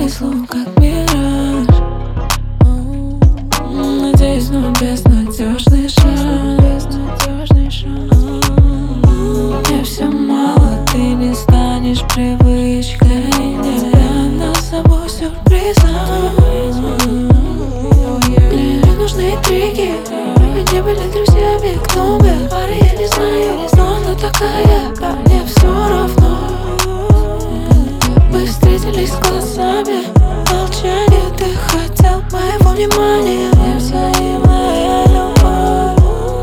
твоих слов, как мираж. Надеюсь, но безнадежный шанс. Мне все мало, ты не станешь привычкой. Тебя нас с собой сюрпризом. Мне нужны трики, мы не были друзьями. Кто мы? Пары я не знаю, но она такая, а мне все равно. Мы встретились глазами, молчание. Ты хотел моего внимания, мне взаимная любовь.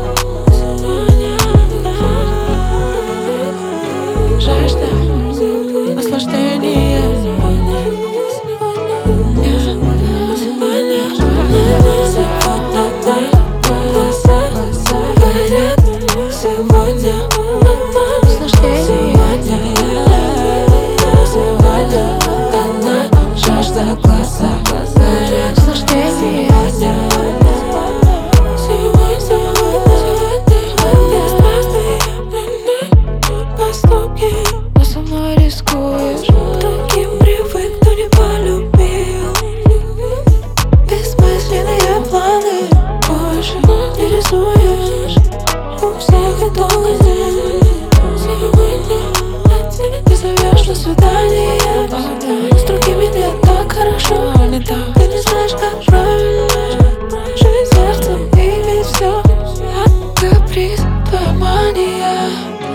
Жажда наслаждения. Сегодня жажда глаза, наслаждение. Поступки, но со мной рискуешь. Другим привык, кто не полюбил. Бессмысленные планы больше не рисуешь. У всех и долго нет. Ты зовешь на свидание, с другими мне так хорошо. Ты не знаешь, как правильно жить сердцем и ведь все. Каприз, твоя мания.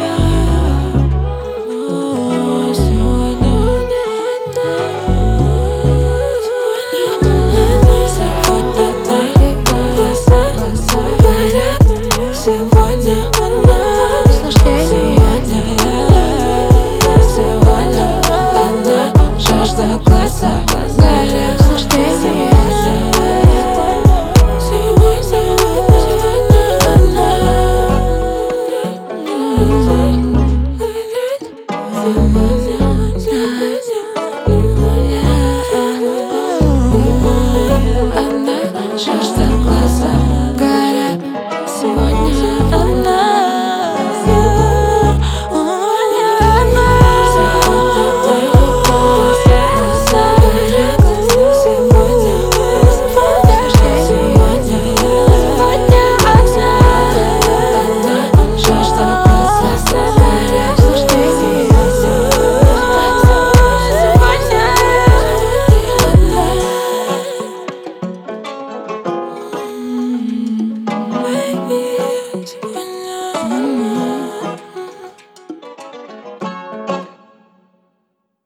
Сегодня она наслаждение. Сегодня она жажда глаза, горят наслаждение. Сегодня она